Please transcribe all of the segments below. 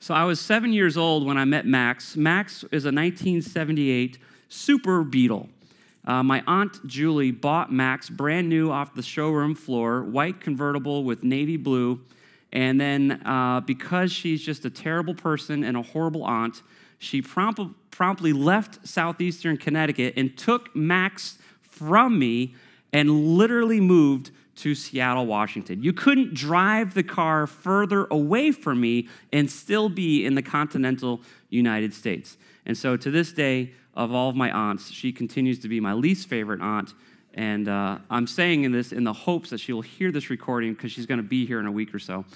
So I was 7 years old when I met Max. Max is a 1978 Super Beetle. My Aunt Julie bought Max brand new off the showroom floor, white convertible with navy blue. And then because she's just a terrible person and a horrible aunt, she promptly left southeastern Connecticut and took Max from me and literally moved to Seattle, Washington. You couldn't drive the car further away from me and still be in the continental United States. And so to this day, of all of my aunts, she continues to be my least favorite aunt. And I'm saying this in the hopes that she will hear this recording because she's going to be here in a week or so.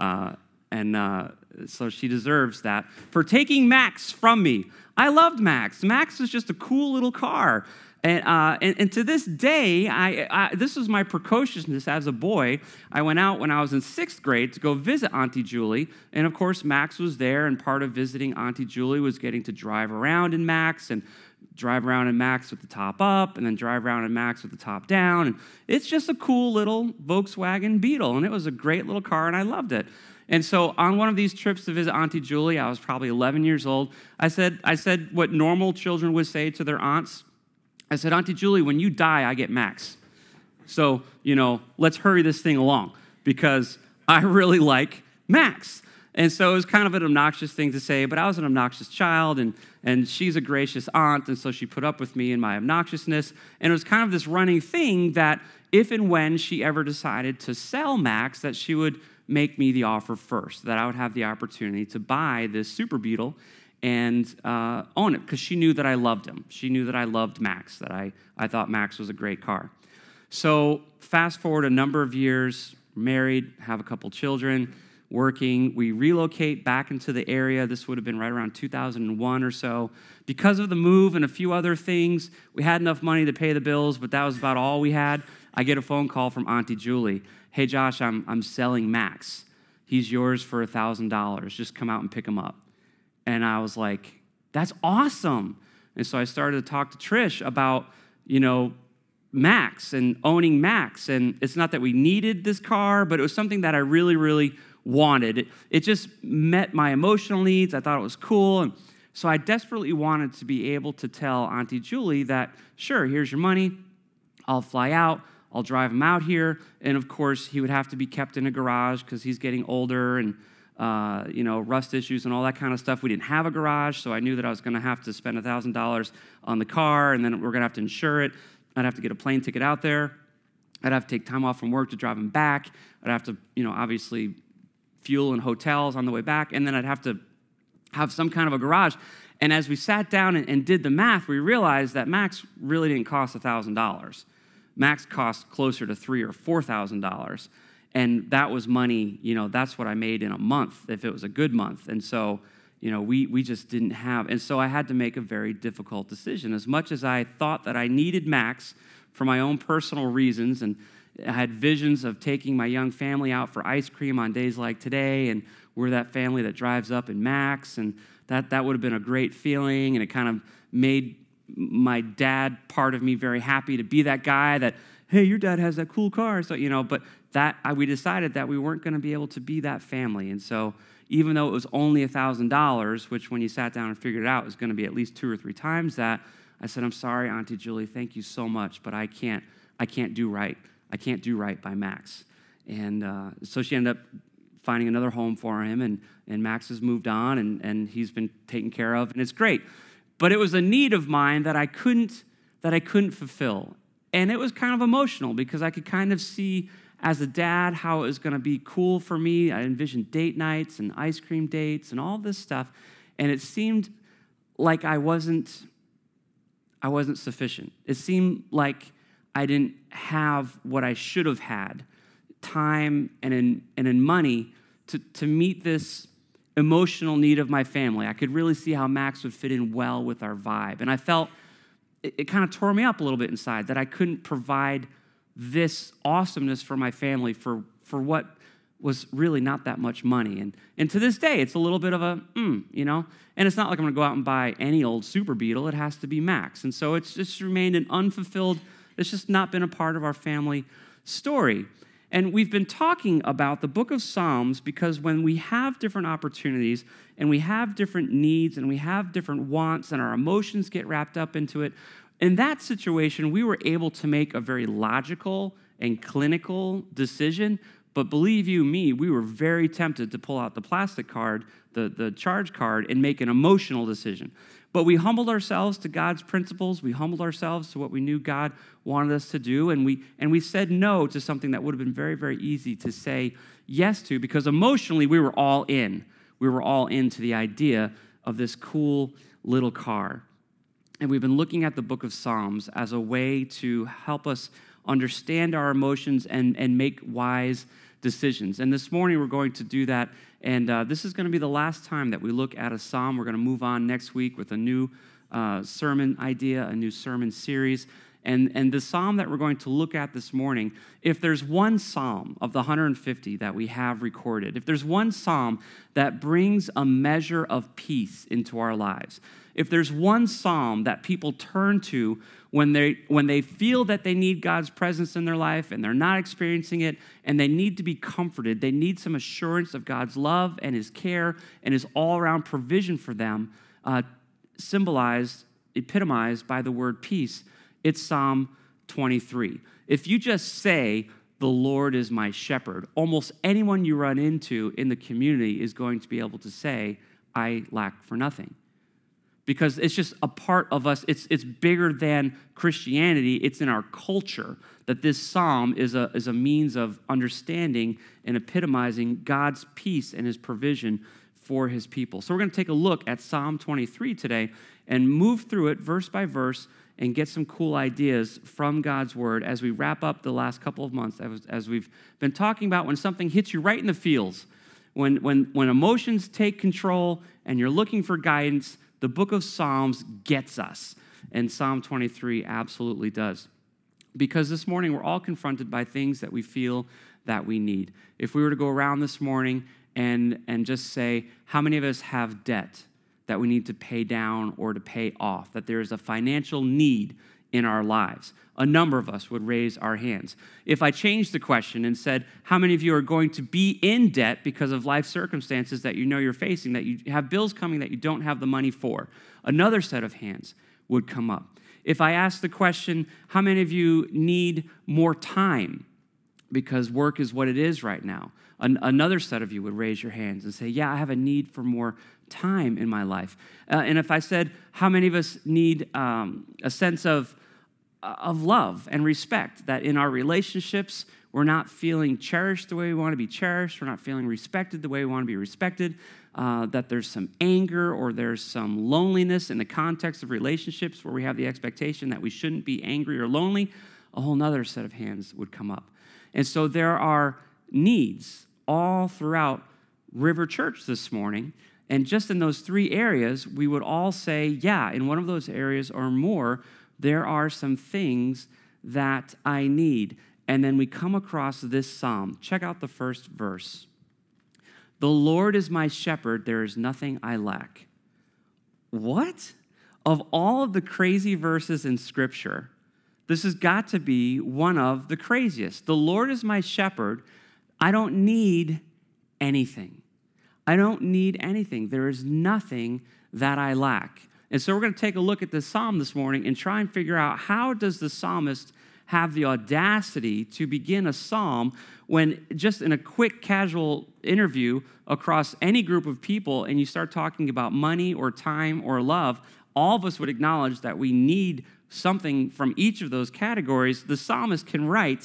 So she deserves that for taking Max from me. I loved Max. Max was just a cool little car. And to this day, this was my precociousness as a boy. I went out when I was in 6th grade to go visit Auntie Julie. And of course, Max was there. And part of visiting Auntie Julie was getting to drive around in Max and drive around in Max with the top up and then drive around in Max with the top down. And it's just a cool little Volkswagen Beetle. And it was a great little car, and I loved it. And so on one of these trips to visit Auntie Julie, I was probably 11 years old. I said what normal children would say to their aunts. I said, Auntie Julie, when you die, I get Max. So, let's hurry this thing along because I really like Max. And so it was kind of an obnoxious thing to say, but I was an obnoxious child, and she's a gracious aunt, and so she put up with me and my obnoxiousness. And it was kind of this running thing that if and when she ever decided to sell Max, that she would make me the offer first, that I would have the opportunity to buy this Super Beetle and own it because she knew that I loved him. She knew that I loved Max, that I thought Max was a great car. So fast forward a number of years, married, have a couple children, working. We relocate back into the area. This would have been right around 2001 or so. Because of the move and a few other things, we had enough money to pay the bills, but that was about all we had. I get a phone call from Auntie Julie. Hey, Josh, I'm selling Max. He's yours for $1,000. Just come out and pick him up. And I was like, that's awesome. And so I started to talk to Trish about, Max and owning Max. And it's not that we needed this car, but it was something that I really, really wanted. It just met my emotional needs. I thought it was cool. And so I desperately wanted to be able to tell Auntie Julie that, sure, here's your money. I'll fly out. I'll drive him out here. And of course, he would have to be kept in a garage because he's getting older and rust issues and all that kind of stuff. We didn't have a garage, so I knew that I was going to have to spend $1,000 on the car, and then we're going to have to insure it. I'd have to get a plane ticket out there. I'd have to take time off from work to drive him back. I'd have to, obviously fuel and hotels on the way back, and then I'd have to have some kind of a garage. And as we sat down and did the math, we realized that Max really didn't cost $1,000. Max cost closer to $3,000 or $4,000. And that was money, that's what I made in a month, if it was a good month. And so, we just didn't have. And so I had to make a very difficult decision. As much as I thought that I needed Max for my own personal reasons, and I had visions of taking my young family out for ice cream on days like today, and we're that family that drives up in Max, and that would have been a great feeling, and it kind of made my dad part of me very happy to be that guy that, hey, your dad has that cool car. So, but we decided that we weren't going to be able to be that family. And so even though it was only $1,000, which when you sat down and figured it out was going to be at least 2 or 3 times that, I said, I'm sorry, Auntie Julie, thank you so much, but I can't do right. I can't do right by Max. And so she ended up finding another home for him, and Max has moved on, and he's been taken care of, and it's great. But it was a need of mine that I couldn't fulfill. And it was kind of emotional because I could kind of see as a dad how it was going to be cool for me. I envisioned date nights and ice cream dates and all this stuff. And it seemed like I wasn't sufficient. It seemed like I didn't have what I should have had, time and in money to meet this emotional need of my family. I could really see how Max would fit in well with our vibe. And I felt it kind of tore me up a little bit inside that I couldn't provide this awesomeness for my family for what was really not that much money. And to this day, it's a little bit of a, and it's not like I'm going to go out and buy any old Super Beetle. It has to be Max. And so it's just remained an unfulfilled, it's just not been a part of our family story. And we've been talking about the book of Psalms because when we have different opportunities and we have different needs and we have different wants and our emotions get wrapped up into it, in that situation, we were able to make a very logical and clinical decision. But believe you me, we were very tempted to pull out the plastic card, the charge card, and make an emotional decision. But we humbled ourselves to God's principles. We humbled ourselves to what we knew God wanted us to do. And we said no to something that would have been very, very easy to say yes to, because emotionally we were all in. We were all into the idea of this cool little car. And we've been looking at the book of Psalms as a way to help us understand our emotions and make wise decisions. And this morning we're going to do that. And this is going to be the last time that we look at a psalm. We're going to move on next week with a new sermon idea, a new sermon series. And the psalm that we're going to look at this morning, if there's one psalm of the 150 that we have recorded, if there's one psalm that brings a measure of peace into our lives, if there's one psalm that people turn to when they feel that they need God's presence in their life and they're not experiencing it and they need to be comforted, they need some assurance of God's love and his care and his all-around provision for them, epitomized by the word peace, it's Psalm 23. If you just say, "The Lord is my shepherd," almost anyone you run into in the community is going to be able to say, "I lack for nothing." Because it's just a part of us. It's bigger than Christianity. It's in our culture that this psalm is a means of understanding and epitomizing God's peace and his provision for his people. So we're going to take a look at Psalm 23 today and move through it verse by verse and get some cool ideas from God's word as we wrap up the last couple of months, as we've been talking about when something hits you right in the feels, when emotions take control and you're looking for guidance. The book of Psalms gets us, and Psalm 23 absolutely does. Because this morning we're all confronted by things that we feel that we need. If we were to go around this morning and just say, how many of us have debt that we need to pay down or to pay off, that there is a financial need in our lives? A number of us would raise our hands. If I changed the question and said, how many of you are going to be in debt because of life circumstances that you know you're facing, that you have bills coming that you don't have the money for, another set of hands would come up. If I asked the question, how many of you need more time because work is what it is right now, another set of you would raise your hands and say, yeah, I have a need for more time in my life. And if I said, how many of us need a sense of love and respect, that in our relationships, we're not feeling cherished the way we want to be cherished, we're not feeling respected the way we want to be respected, that there's some anger or there's some loneliness in the context of relationships where we have the expectation that we shouldn't be angry or lonely, a whole nother set of hands would come up. And so there are needs all throughout River Church this morning. And just in those three areas, we would all say, yeah, in one of those areas or more, there are some things that I need. And then we come across this psalm. Check out the first verse. The Lord is my shepherd, there is nothing I lack. What? Of all of the crazy verses in Scripture, this has got to be one of the craziest. The Lord is my shepherd, I don't need anything. I don't need anything. There is nothing that I lack. And so we're going to take a look at this psalm this morning and try and figure out, how does the psalmist have the audacity to begin a psalm when just in a quick casual interview across any group of people and you start talking about money or time or love, all of us would acknowledge that we need something from each of those categories. The psalmist can write,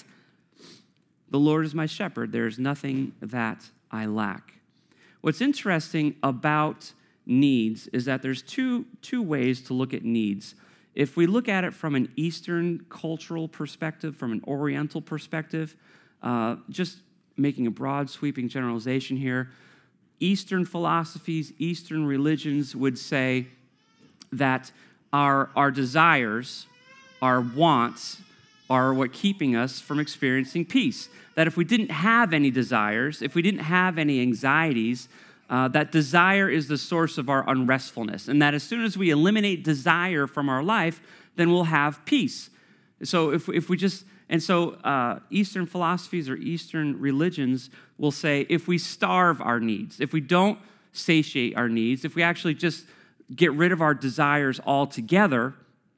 the Lord is my shepherd, there is nothing that I lack. What's interesting about needs is that there's two ways to look at needs. If we look at it from an Eastern cultural perspective, from an Oriental perspective, just making a broad sweeping generalization here, Eastern philosophies, Eastern religions would say that our desires, our wants, are what keeping us from experiencing peace. That if we didn't have any desires, if we didn't have any anxieties, that desire is the source of our unrestfulness. And that as soon as we eliminate desire from our life, then we'll have peace. So if we just And so Eastern philosophies or Eastern religions will say if we starve our needs, if we don't satiate our needs, if we actually just get rid of our desires altogether,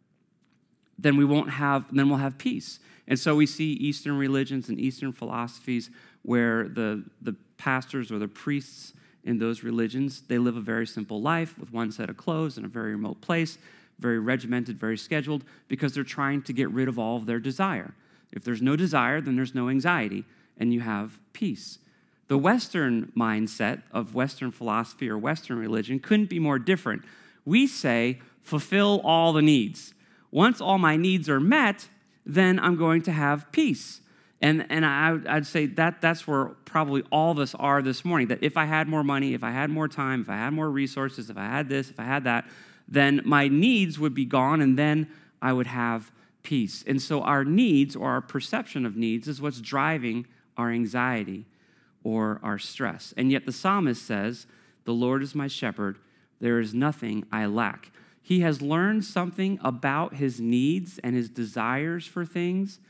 then we'll have peace. And so we see Eastern religions and Eastern philosophies where the pastors or the priests in those religions, they live a very simple life with one set of clothes in a very remote place, very regimented, very scheduled, because they're trying to get rid of all of their desire. If there's no desire, then there's no anxiety, and you have peace. The Western mindset of Western philosophy or Western religion couldn't be more different. We say, fulfill all the needs. Once all my needs are met, then I'm going to have peace. And I'd say that's where probably all of us are this morning, that if I had more money, if I had more time, if I had more resources, if I had this, if I had that, then my needs would be gone, and then I would have peace. And so our needs, or our perception of needs, is what's driving our anxiety or our stress. And yet the psalmist says, the Lord is my shepherd, there is nothing I lack. He has learned something about his needs and his desires for things,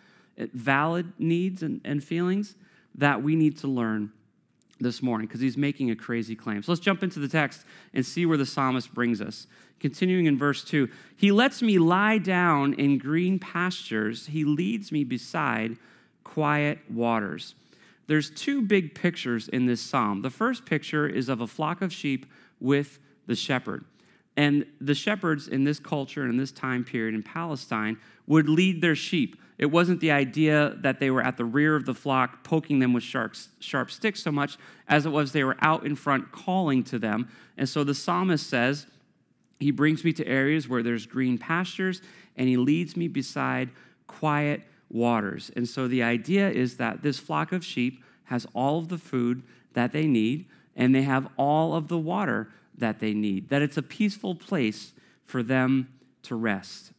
valid needs and feelings, that we need to learn this morning, because he's making a crazy claim. So let's jump into the text and see where the psalmist brings us. Continuing in verse 2, he lets me lie down in green pastures. He leads me beside quiet waters. There's two big pictures in this psalm. The first picture is of a flock of sheep with the shepherd. And the shepherds in this culture and in this time period in Palestine would lead their sheep. It wasn't the idea that they were at the rear of the flock poking them with sharp sticks so much as it was they were out in front calling to them. And so the psalmist says, he brings me to areas where there's green pastures, and he leads me beside quiet waters. And so the idea is that this flock of sheep has all of the food that they need, and they have all of the water that they need, that it's a peaceful place for them to rest.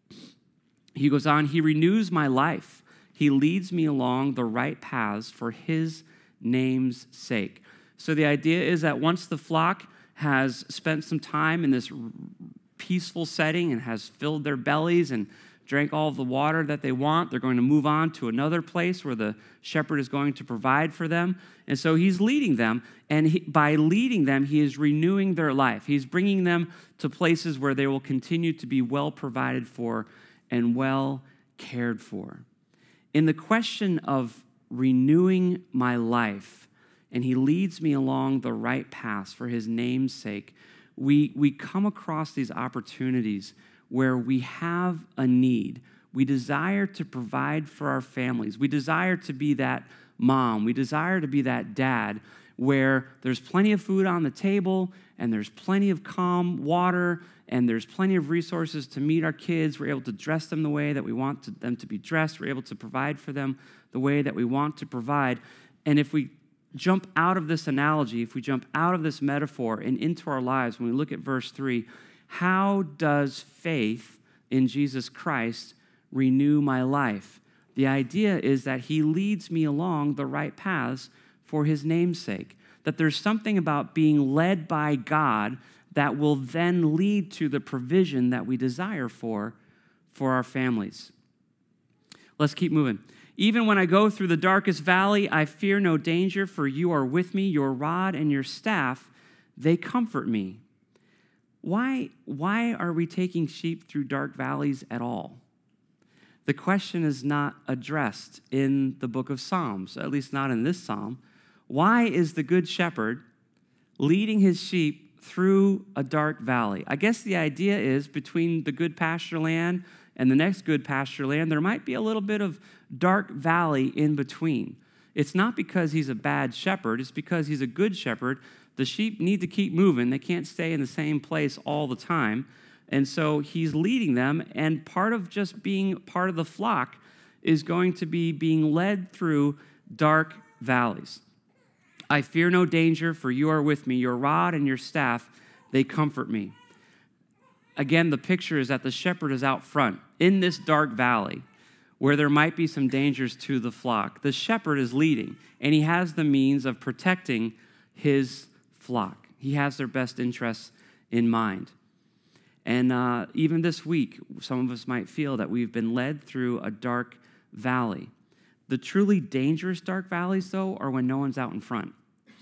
He goes on, he renews my life. He leads me along the right paths for his name's sake. So the idea is that once the flock has spent some time in this peaceful setting and has filled their bellies and drank all of the water that they want, they're going to move on to another place where the shepherd is going to provide for them. And so he's leading them, and by leading them, he is renewing their life. He's bringing them to places where they will continue to be well provided for and well cared for. In the question of renewing my life, and he leads me along the right paths for his name's sake, we come across these opportunities where we have a need. We desire to provide for our families. We desire to be that mom. We desire to be that dad where there's plenty of food on the table, and there's plenty of calm water, and there's plenty of resources to meet our kids. We're able to dress them the way that we want them to be dressed. We're able to provide for them the way that we want to provide. And if we jump out of this analogy, if we jump out of this metaphor and into our lives, when we look at verse 3, how does faith in Jesus Christ renew my life? The idea is that he leads me along the right paths for his name's sake, that there's something about being led by God that will then lead to the provision that we desire for our families. Let's keep moving. Even when I go through the darkest valley, I fear no danger, for you are with me. Your rod and your staff, they comfort me. Why are we taking sheep through dark valleys at all? The question is not addressed in the book of Psalms, at least not in this psalm. Why is the good shepherd leading his sheep through a dark valley? I guess the idea is between the good pasture land and the next good pasture land, there might be a little bit of dark valley in between. It's not because he's a bad shepherd, it's because he's a good shepherd. The sheep need to keep moving. They can't stay in the same place all the time. And so he's leading them, and part of just being part of the flock is going to be being led through dark valleys. I fear no danger, for you are with me. Your rod and your staff, they comfort me. Again, the picture is that the shepherd is out front in this dark valley where there might be some dangers to the flock. The shepherd is leading, and he has the means of protecting his flock. He has their best interests in mind. And even this week, some of us might feel that we've been led through a dark valley. The truly dangerous dark valleys, though, are when no one's out in front.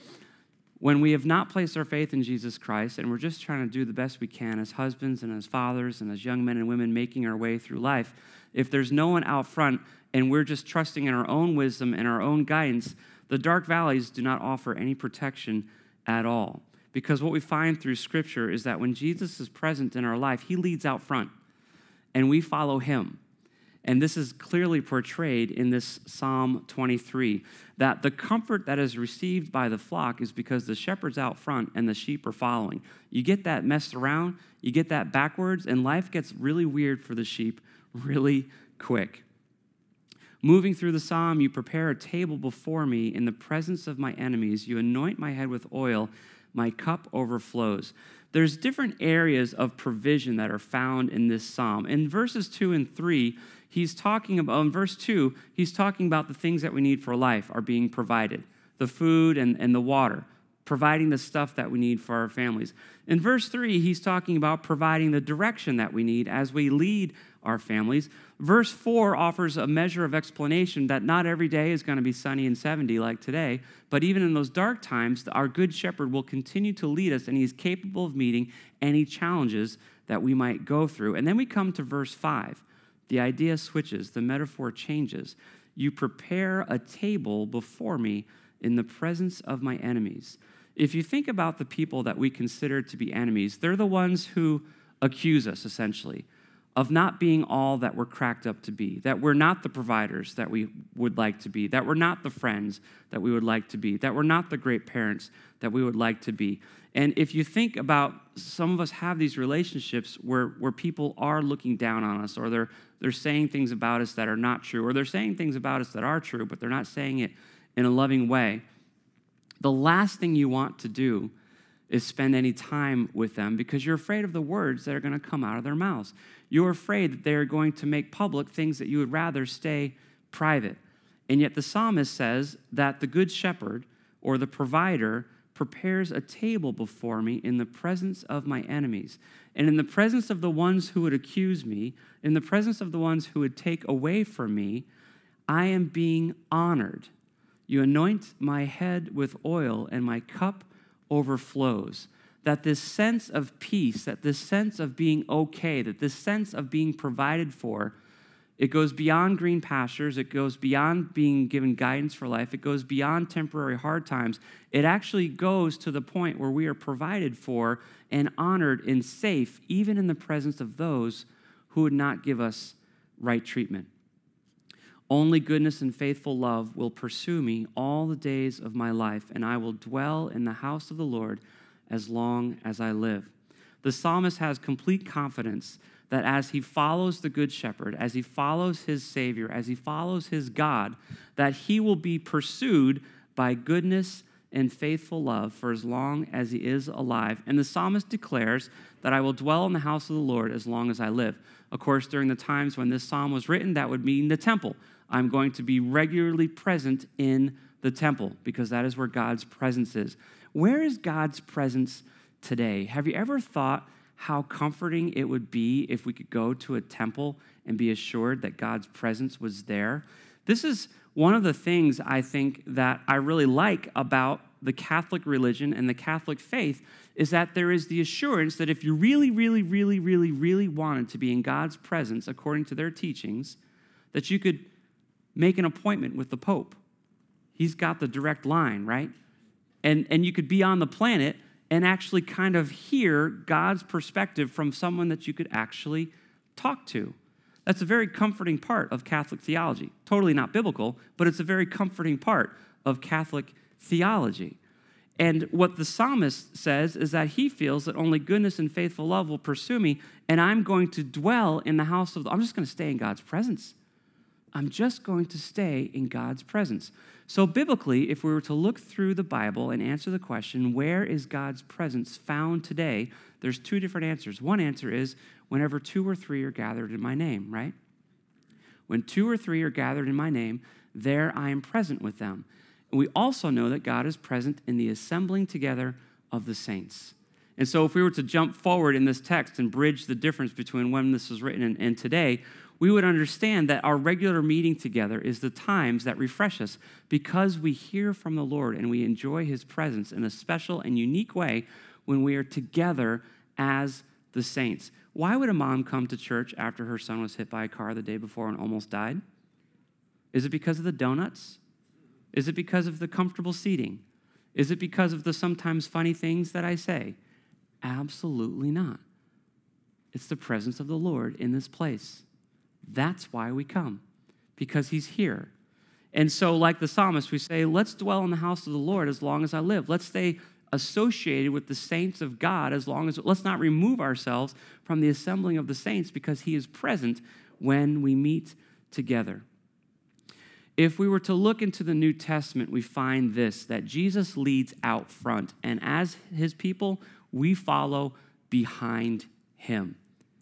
When we have not placed our faith in Jesus Christ and we're just trying to do the best we can as husbands and as fathers and as young men and women making our way through life, if there's no one out front and we're just trusting in our own wisdom and our own guidance, the dark valleys do not offer any protection at all. Because what we find through Scripture is that when Jesus is present in our life, he leads out front and we follow him. And this is clearly portrayed in this Psalm 23, that the comfort that is received by the flock is because the shepherd's out front and the sheep are following. You get that messed around, you get that backwards, and life gets really weird for the sheep really quick. Moving through the psalm, you prepare a table before me in the presence of my enemies. You anoint my head with oil, my cup overflows. There's different areas of provision that are found in this psalm. In verses 2 and 3, in verse 2, he's talking about the things that we need for life are being provided, the food and the water, providing the stuff that we need for our families. In verse 3, he's talking about providing the direction that we need as we lead our families. Verse 4 offers a measure of explanation that not every day is going to be sunny and 70 like today, but even in those dark times, our good shepherd will continue to lead us, and he's capable of meeting any challenges that we might go through. And then we come to verse 5. The idea switches, the metaphor changes. You prepare a table before me in the presence of my enemies. If you think about the people that we consider to be enemies, they're the ones who accuse us, essentially, of not being all that we're cracked up to be, that we're not the providers that we would like to be, that we're not the friends that we would like to be, that we're not the great parents that we would like to be. And if you think about, some of us have these relationships where people are looking down on us, or they're saying things about us that are not true, or they're saying things about us that are true, but they're not saying it in a loving way. The last thing you want to do is spend any time with them because you're afraid of the words that are going to come out of their mouths. You're afraid that they're going to make public things that you would rather stay private. And yet the psalmist says that the good shepherd or the provider prepares a table before me in the presence of my enemies. And in the presence of the ones who would accuse me, in the presence of the ones who would take away from me, I am being honored. You anoint my head with oil, and my cup overflows. That this sense of peace, that this sense of being okay, that this sense of being provided for, it goes beyond green pastures. It goes beyond being given guidance for life. It goes beyond temporary hard times. It actually goes to the point where we are provided for and honored and safe, even in the presence of those who would not give us right treatment. Only goodness and faithful love will pursue me all the days of my life, and I will dwell in the house of the Lord as long as I live. The psalmist has complete confidence that as he follows the good shepherd, as he follows his Savior, as he follows his God, that he will be pursued by goodness and faithful love for as long as he is alive. And the psalmist declares that I will dwell in the house of the Lord as long as I live. Of course, during the times when this psalm was written, that would mean the temple. I'm going to be regularly present in the temple because that is where God's presence is. Where is God's presence today? Have you ever thought how comforting it would be if we could go to a temple and be assured that God's presence was there? This is one of the things I think that I really like about the Catholic religion and the Catholic faith is that there is the assurance that if you really, really, really, really, really wanted to be in God's presence, according to their teachings, that you could make an appointment with the Pope. He's got the direct line, right? And you could be on the planet and actually kind of hear God's perspective from someone that you could actually talk to. That's a very comforting part of Catholic theology. Totally not biblical, but it's a very comforting part of Catholic theology. And what the psalmist says is that he feels that only goodness and faithful love will pursue me, and I'm going to dwell in the house of I'm just going to stay in God's presence. I'm just going to stay in God's presence. So biblically, if we were to look through the Bible and answer the question, where is God's presence found today? There's two different answers. One answer is whenever 2 or 3 are gathered in my name, right? When 2 or 3 are gathered in my name, there I am present with them. And we also know that God is present in the assembling together of the saints. And so if we were to jump forward in this text and bridge the difference between when this was written and today, we would understand that our regular meeting together is the times that refresh us because we hear from the Lord and we enjoy his presence in a special and unique way when we are together as the saints. Why would a mom come to church after her son was hit by a car the day before and almost died? Is it because of the donuts? Is it because of the comfortable seating? Is it because of the sometimes funny things that I say? Absolutely not. It's the presence of the Lord in this place. That's why we come, because he's here. And so, like the psalmist, we say, let's dwell in the house of the Lord as long as I live. Let's stay associated with the saints of God as long as, let's not remove ourselves from the assembling of the saints because he is present when we meet together. If we were to look into the New Testament, we find this, that Jesus leads out front, and as his people, we follow behind him.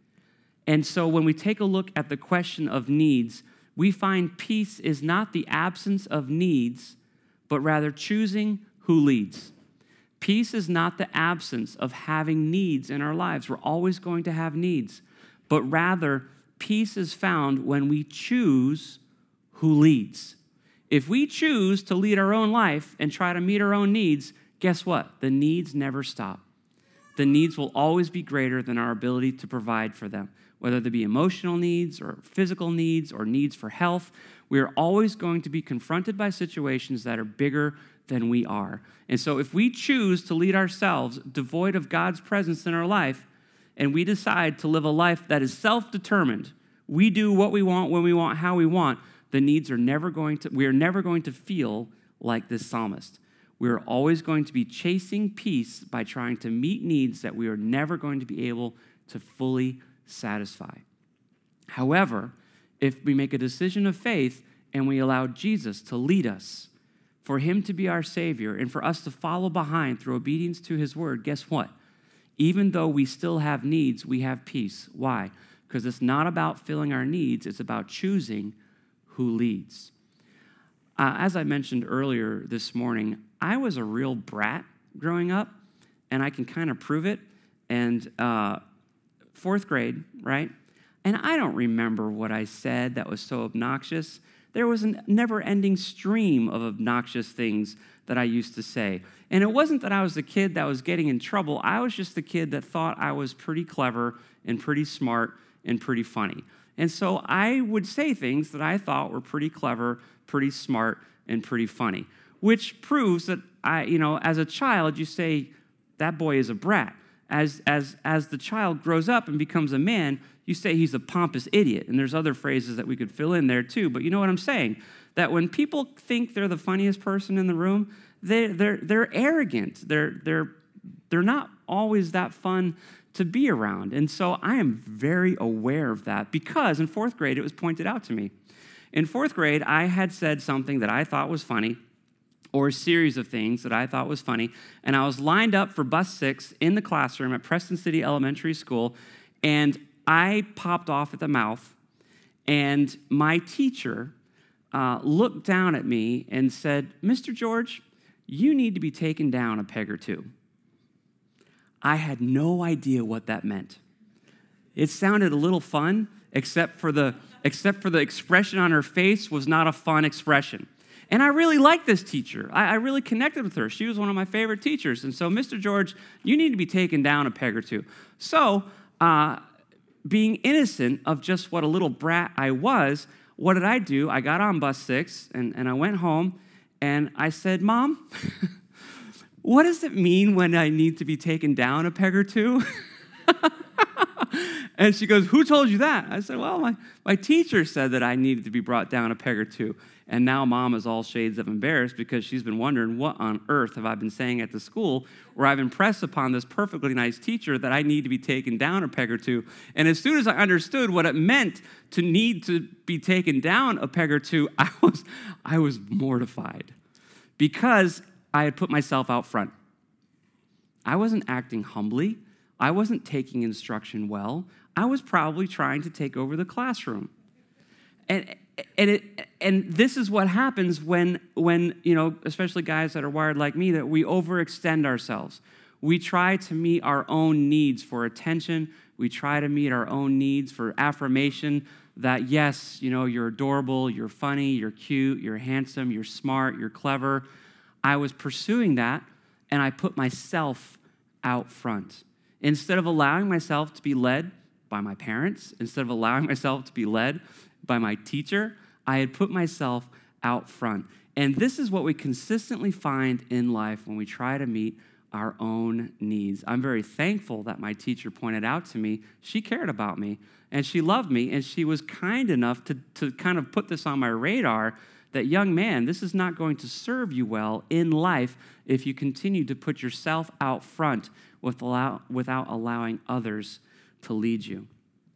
And so when we take a look at the question of needs, we find peace is not the absence of needs, but rather choosing who leads. Peace is not the absence of having needs in our lives. We're always going to have needs, but rather peace is found when we choose who leads. If we choose to lead our own life and try to meet our own needs, guess what? The needs never stop. The needs will always be greater than our ability to provide for them, whether they be emotional needs or physical needs or needs for health. We are always going to be confronted by situations that are bigger than we are. And so if we choose to lead ourselves devoid of God's presence in our life, and we decide to live a life that is self-determined, we do what we want, when we want, how we want, we are never going to feel like this psalmist. We are always going to be chasing peace by trying to meet needs that we are never going to be able to fully satisfy. However, if we make a decision of faith and we allow Jesus to lead us, for him to be our Savior, and for us to follow behind through obedience to his word, guess what? Even though we still have needs, we have peace. Why? Because it's not about filling our needs, it's about choosing who leads. As I mentioned earlier this morning, I was a real brat growing up, and I can kind of prove it. And fourth grade, right? And I don't remember what I said that was so obnoxious. There was a never-ending stream of obnoxious things that I used to say. And it wasn't that I was the kid that was getting in trouble. I was just the kid that thought I was pretty clever and pretty smart and pretty funny. And so I would say things that I thought were pretty clever, pretty smart, and pretty funny, which proves that as a child, you say, that boy is a brat. As the child grows up and becomes a man, you say he's a pompous idiot. And there's other phrases that we could fill in there too. But you know what I'm saying? That when people think they're the funniest person in the room, they're arrogant. They're not always that fun to be around. And so I am very aware of that because in fourth grade, it was pointed out to me. In fourth grade, I had said something that I thought was funny, or a series of things that I thought was funny, and I was lined up for bus 6 in the classroom at Preston City Elementary School, and I popped off at the mouth, and my teacher looked down at me and said, "Mr. George, you need to be taken down a peg or two." I had no idea what that meant. It sounded a little fun, except for the expression on her face was not a fun expression. And I really liked this teacher. I really connected with her. She was one of my favorite teachers. And so, Mr. George, you need to be taken down a peg or two. So, being innocent of just what a little brat I was, what did I do? I got on bus 6, and I went home, and I said, "Mom, what does it mean when I need to be taken down a peg or two?" And she goes, "Who told you that?" I said, "Well, my teacher said that I needed to be brought down a peg or two." And now Mom is all shades of embarrassed because she's been wondering, what on earth have I been saying at the school where I've impressed upon this perfectly nice teacher that I need to be taken down a peg or two. And as soon as I understood what it meant to need to be taken down a peg or two, I was mortified because I had put myself out front. I wasn't acting humbly. I wasn't taking instruction well. I was probably trying to take over the classroom. And this is what happens when especially guys that are wired like me, that we overextend ourselves. We try to meet our own needs for attention. We try to meet our own needs for affirmation that, yes, you're adorable, you're funny, you're cute, you're handsome, you're smart, you're clever. I was pursuing that, and I put myself out front. Instead of allowing myself to be led by my parents, instead of allowing myself to be led by my teacher, I had put myself out front. And this is what we consistently find in life when we try to meet our own needs. I'm very thankful that my teacher pointed out to me, she cared about me, and she loved me, and she was kind enough to kind of put this on my radar that, young man, this is not going to serve you well in life if you continue to put yourself out front without allowing others to lead you.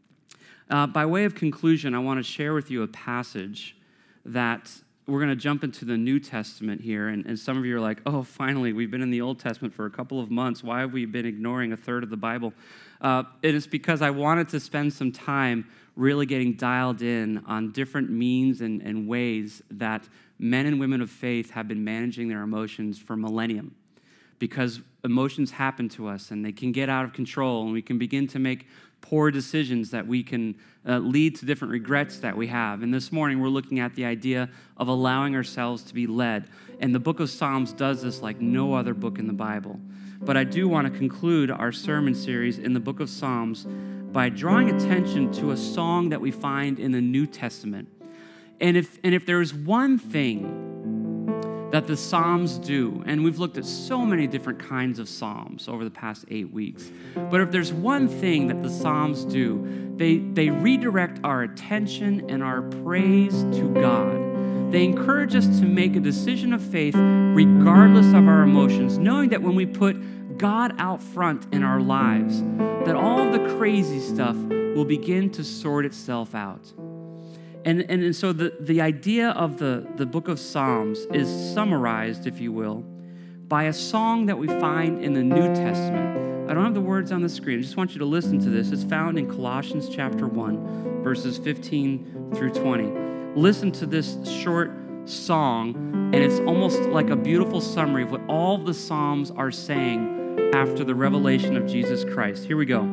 By way of conclusion, I want to share with you a passage that we're going to jump into the New Testament here, and some of you are like, oh, finally, we've been in the Old Testament for a couple of months. Why have we been ignoring a third of the Bible? It is because I wanted to spend some time really getting dialed in on different means and ways that men and women of faith have been managing their emotions for millennium. Because emotions happen to us, and they can get out of control, and we can begin to make poor decisions that we can lead to different regrets that we have. And this morning, we're looking at the idea of allowing ourselves to be led. And the book of Psalms does this like no other book in the Bible. But I do want to conclude our sermon series in the book of Psalms by drawing attention to a song that we find in the New Testament. And if there is one thing that the Psalms do, and we've looked at so many different kinds of Psalms over the past 8 weeks, but if there's one thing that the Psalms do, they redirect our attention and our praise to God. They encourage us to make a decision of faith regardless of our emotions, knowing that when we put God out front in our lives, that all of the crazy stuff will begin to sort itself out. And so the idea of the book of Psalms is summarized, if you will, by a song that we find in the New Testament. I don't have the words on the screen. I just want you to listen to this. It's found in Colossians chapter 1, verses 15 through 20. Listen to this short song, and it's almost like a beautiful summary of what all the Psalms are saying after the revelation of Jesus Christ. Here we go.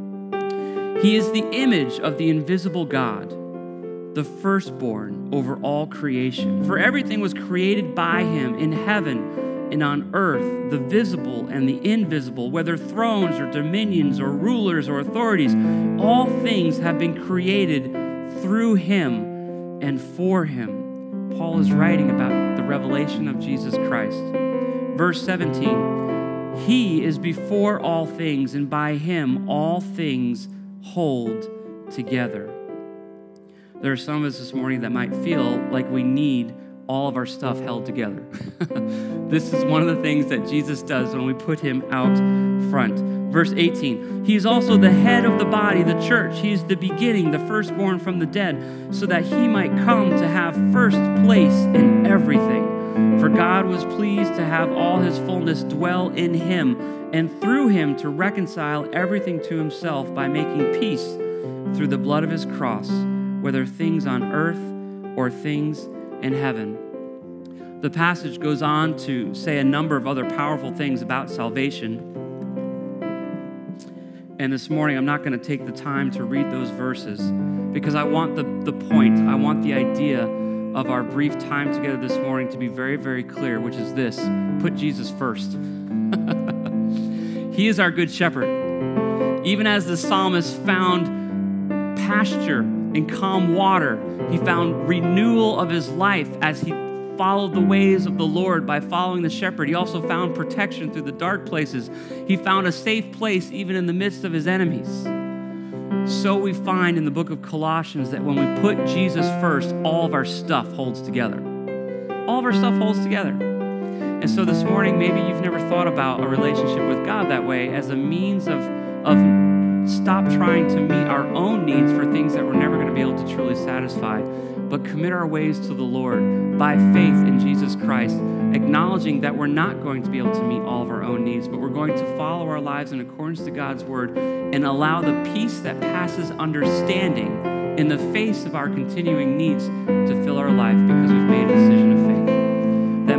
He is the image of the invisible God, the firstborn over all creation. For everything was created by him in heaven and on earth, the visible and the invisible, whether thrones or dominions or rulers or authorities. All things have been created through him and for him. Paul is writing about the revelation of Jesus Christ. Verse 17, he is before all things, and by him all things hold together. There are some of us this morning that might feel like we need all of our stuff held together. This is one of the things that Jesus does when we put him out front. Verse 18, he is also the head of the body, the church. He is the beginning, the firstborn from the dead, so that he might come to have first place in everything. For God was pleased to have all his fullness dwell in him, and through him to reconcile everything to himself by making peace through the blood of his cross, whether things on earth or things in heaven. The passage goes on to say a number of other powerful things about salvation. And this morning, I'm not going to take the time to read those verses because I want the point, I want the idea of our brief time together this morning to be very, very clear, which is this: put Jesus first. He is our good shepherd. Even as the psalmist found pasture in calm water, he found renewal of his life as he followed the ways of the Lord by following the shepherd. He also found protection through the dark places. He found a safe place even in the midst of his enemies. So we find in the book of Colossians that when we put Jesus first, all of our stuff holds together. All of our stuff holds together. And so this morning, maybe you've never thought about a relationship with God that way as a means of stop trying to meet our own needs for things that we're never going to be able to truly satisfy, but commit our ways to the Lord by faith in Jesus Christ, acknowledging that we're not going to be able to meet all of our own needs, but we're going to follow our lives in accordance to God's word and allow the peace that passes understanding in the face of our continuing needs to fill our life because we've made a decision of faith. That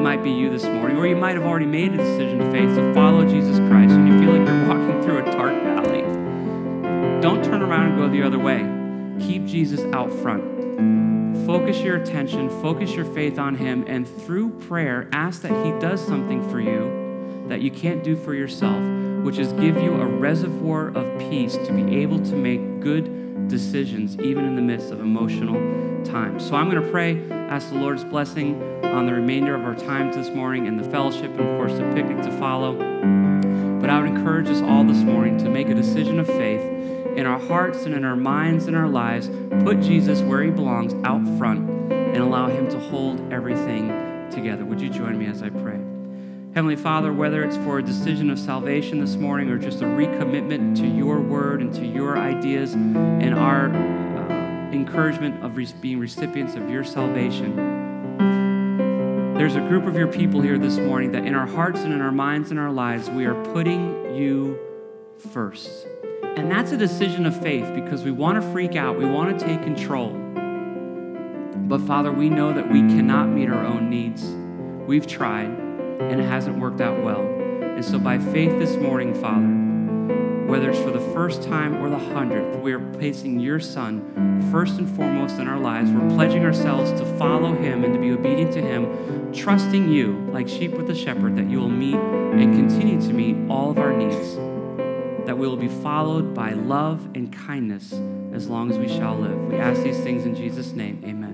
might be you this morning, or you might have already made a decision of faith to follow Jesus Christ and you feel like you're walking through a dark valley. Don't turn around and go the other way. Keep Jesus out front. Focus your attention, focus your faith on him, and through prayer, ask that he does something for you that you can't do for yourself, which is give you a reservoir of peace to be able to make good decisions, even in the midst of emotional times. So I'm going to pray, ask the Lord's blessing on the remainder of our times this morning and the fellowship and, of course, the picnic to follow. But I would encourage us all this morning to make a decision of faith in our hearts and in our minds and our lives, put Jesus where he belongs, out front, and allow him to hold everything together. Would you join me as I pray? Heavenly Father, whether it's for a decision of salvation this morning or just a recommitment to your word and to your ideas and our encouragement of being recipients of your salvation, there's a group of your people here this morning that in our hearts and in our minds and our lives, we are putting you first. And that's a decision of faith because we want to freak out. We want to take control. But Father, we know that we cannot meet our own needs. We've tried, and it hasn't worked out well. And so by faith this morning, Father, whether it's for the first time or the 100th, we are placing your Son first and foremost in our lives. We're pledging ourselves to follow him and to be obedient to him, trusting you like sheep with the shepherd that you will meet and continue to meet all of our needs, that we will be followed by love and kindness as long as we shall live. We ask these things in Jesus' name, amen.